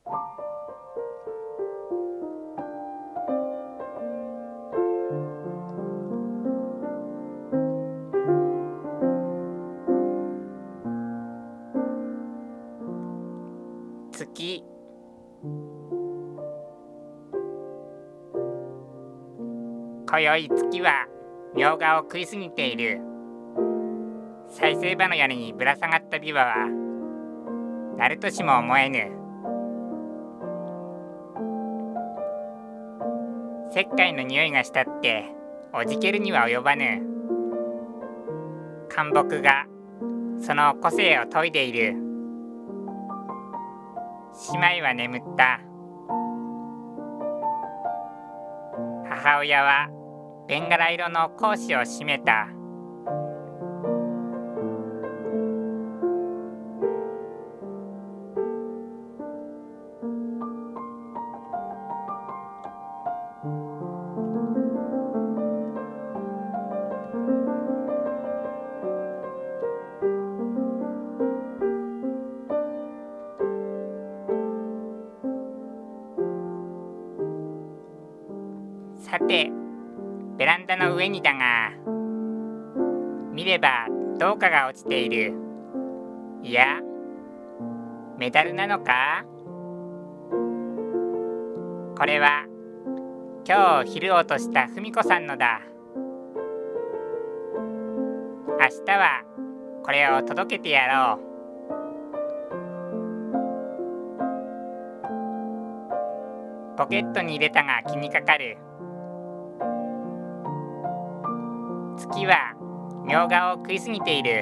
月。今宵月はみょうがを食いすぎている。再生場の屋根にぶら下がった琵琶は鳴るとしも思えぬ。石灰の匂いがしたっておじけるには及ばぬ。灌木がその個性を研いでいる。姉妹は眠った。母親はベンガラ色の格子を閉めた。さて、ベランダの上にだが、見れば銅貨が落ちている。いや、メダルなのか？これは今日昼落とした文子さんのだ。明日はこれを届けてやろう。ポケットに入れたが気にかかる。月はみょうがを食いすぎている。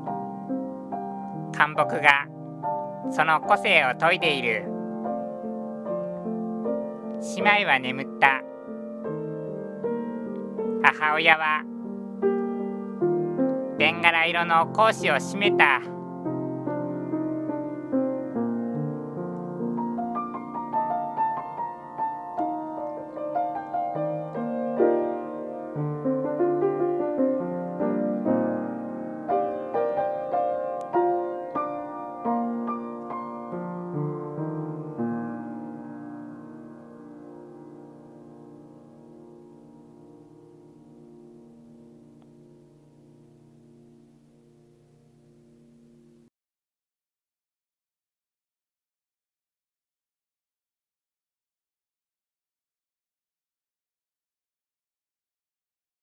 灌木がその個性を研いでいる。姉妹は眠った。母親はベンガラ色の格子を閉めた。